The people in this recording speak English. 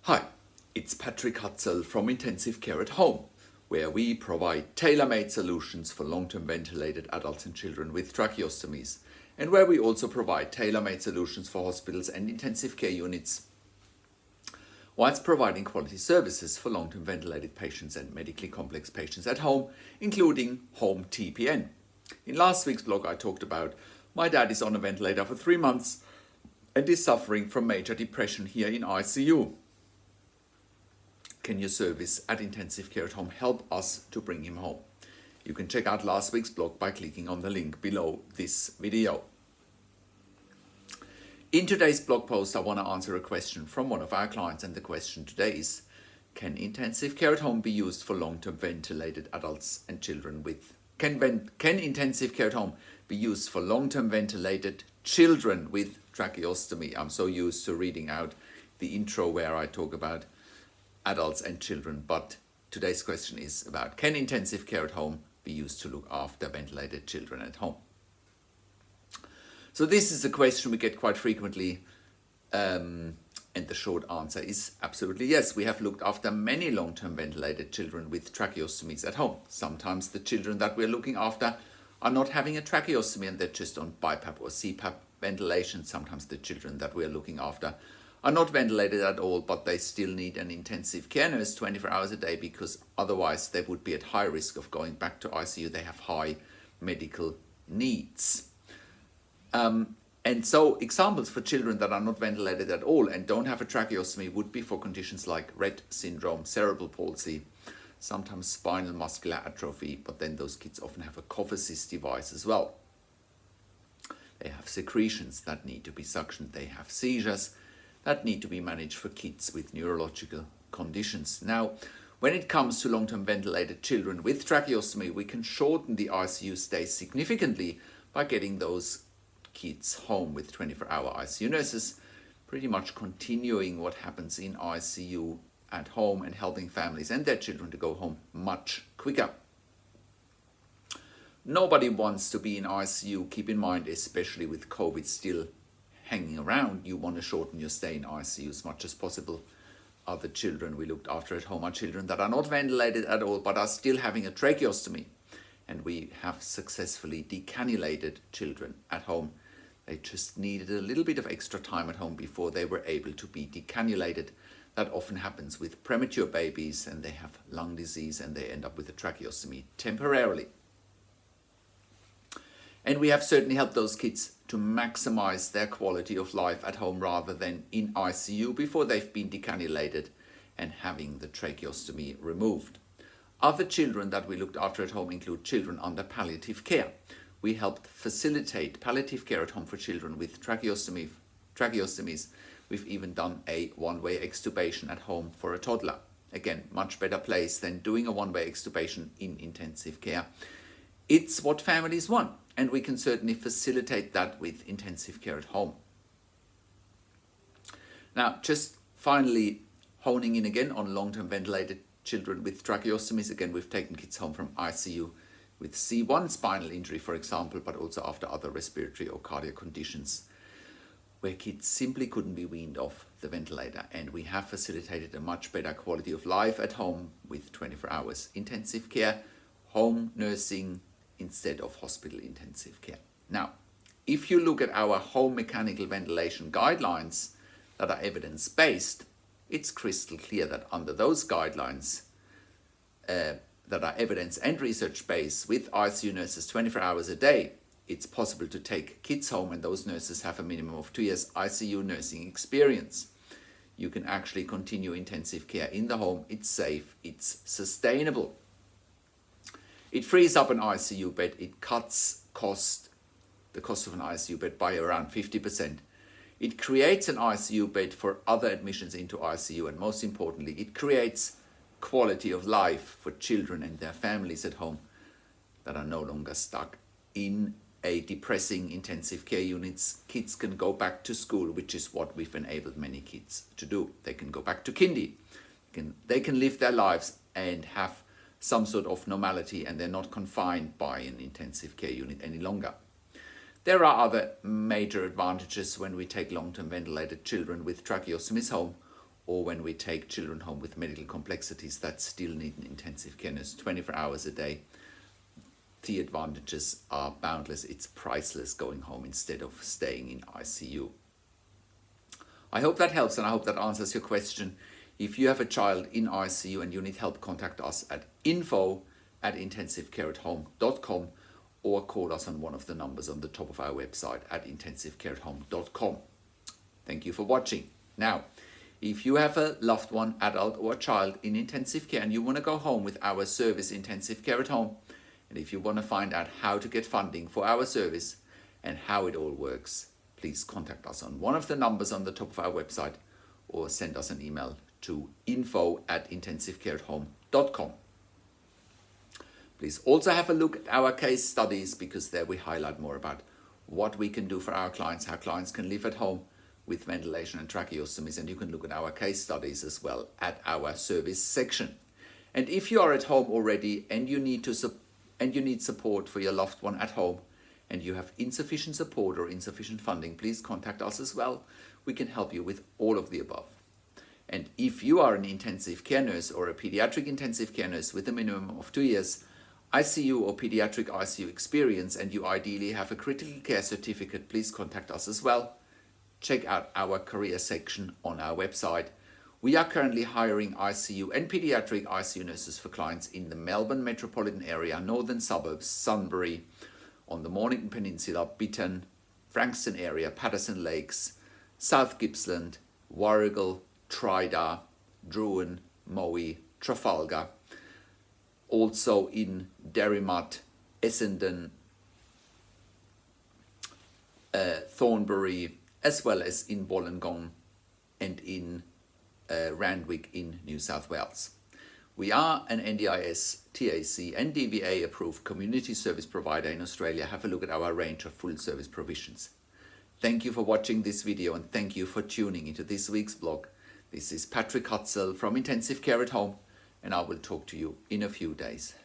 Hi, it's Patrick Hutzel from Intensive Care at Home, where we provide tailor-made solutions for long-term ventilated adults and children with tracheostomies, and where we also provide tailor-made solutions for hospitals and intensive care units, whilst providing quality services for long-term ventilated patients and medically complex patients at home, including home TPN. In last week's blog, I talked about my dad is on a ventilator for 3 months and is suffering from major depression here in ICU. Can your service at Intensive Care at Home help us to bring him home? You can check out last week's blog by clicking on the link below this video. In today's blog post, I want to answer a question from one of our clients, and the question today is: can Intensive Care at Home be used for long-term ventilated adults and children with... Can Intensive Care at Home be used for long-term ventilated children with tracheostomy? I'm so used to reading out the intro where I talk about adults and children, but today's question is about: can Intensive Care at Home be used to look after ventilated children at home? So this is a question we get quite frequently, and the short answer is absolutely yes. We have looked after many long-term ventilated children with tracheostomies at home. Sometimes the children that we're looking after are not having a tracheostomy and they're just on BiPAP or CPAP ventilation. Sometimes the children that we're looking after are not ventilated at all, but they still need an intensive care nurse 24 hours a day, because otherwise they would be at high risk of going back to ICU. They have high medical needs. And so examples for children that are not ventilated at all and don't have a tracheostomy would be for conditions like Rett syndrome, cerebral palsy, sometimes spinal muscular atrophy, but then those kids often have a cough assist device as well. They have secretions that need to be suctioned. They have seizures that need to be managed for kids with neurological conditions. Now, when it comes to long-term ventilated children with tracheostomy, we can shorten the ICU stay significantly by getting those kids home with 24-hour ICU nurses, pretty much continuing what happens in ICU at home and helping families and their children to go home much quicker. Nobody wants to be in ICU. Keep in mind, especially with COVID still hanging around, you want to shorten your stay in ICU as much as possible. Other children we looked after at home are children that are not ventilated at all but are still having a tracheostomy, and we have successfully decannulated children at home. They just needed a little bit of extra time at home before they were able to be decannulated. That often happens with premature babies, and they have lung disease and they end up with a tracheostomy temporarily. And we have certainly helped those kids to maximize their quality of life at home rather than in ICU before they've been decannulated and having the tracheostomy removed. Other children that we looked after at home include children under palliative care. We helped facilitate palliative care at home for children with tracheostomies. We've even done a one-way extubation at home for a toddler. Again, much better place than doing a one-way extubation in intensive care. It's what families want, and we can certainly facilitate that with Intensive Care at Home. Now, just finally honing in again on long-term ventilated children with tracheostomies. Again, we've taken kids home from ICU with C1 spinal injury, for example, but also after other respiratory or cardiac conditions where kids simply couldn't be weaned off the ventilator, and we have facilitated a much better quality of life at home with 24 hours intensive care, home nursing, instead of hospital intensive care. Now, if you look at our home mechanical ventilation guidelines that are evidence-based, it's crystal clear that under those guidelines that are evidence and research-based with ICU nurses 24 hours a day, it's possible to take kids home, and those nurses have a minimum of 2 years ICU nursing experience. You can actually continue intensive care in the home. It's safe, it's sustainable. It frees up an ICU bed. It cuts the cost of an ICU bed by around 50%. It creates an ICU bed for other admissions into ICU, and most importantly, it creates quality of life for children and their families at home that are no longer stuck in a depressing intensive care units. Kids can go back to school, which is what we've enabled many kids to do. They can go back to kindy. They can live their lives and have some sort of normality, and they're not confined by an intensive care unit any longer. There are other major advantages when we take long-term ventilated children with tracheostomies home. or when we take children home with medical complexities that still need an intensive care nurse 24 hours a day. The advantages are boundless. It's priceless going home instead of staying in ICU. I hope that helps, and I hope that answers your question. If you have a child in ICU and you need help, contact us at info@intensivecareathome.com or call us on one of the numbers on the top of our website at intensivecareathome.com. Thank you for watching. Now, if you have a loved one, adult or child in intensive care and you want to go home with our service Intensive Care at Home, and if you want to find out how to get funding for our service and how it all works, please contact us on one of the numbers on the top of our website or send us an email to info@intensivecareathome.com. Please also have a look at our case studies, because there we highlight more about what we can do for our clients, how clients can live at home with ventilation and tracheostomies, and you can look at our case studies as well at our service section. And if you are at home already and you need support for your loved one at home, and you have insufficient support or insufficient funding, please contact us as well. We can help you with all of the above. And if you are an intensive care nurse or a pediatric intensive care nurse with a minimum of 2 years ICU or pediatric ICU experience, and you ideally have a critical care certificate, please contact us as well. Check out our career section on our website. We are currently hiring ICU and pediatric ICU nurses for clients in the Melbourne metropolitan area, northern suburbs, Sunbury, on the Mornington Peninsula, Bittern, Frankston area, Patterson Lakes, South Gippsland, Warragul, Tridar, Druin, Moe, Trafalgar, also in Derrimut, Essendon, Thornbury, as well as in Wollongong and in Randwick in New South Wales. We are an NDIS, TAC and DVA approved community service provider in Australia. Have a look at our range of full service provisions. Thank you for watching this video, and thank you for tuning into this week's blog. This is Patrick Hutzel from Intensive Care at Home, and I will talk to you in a few days.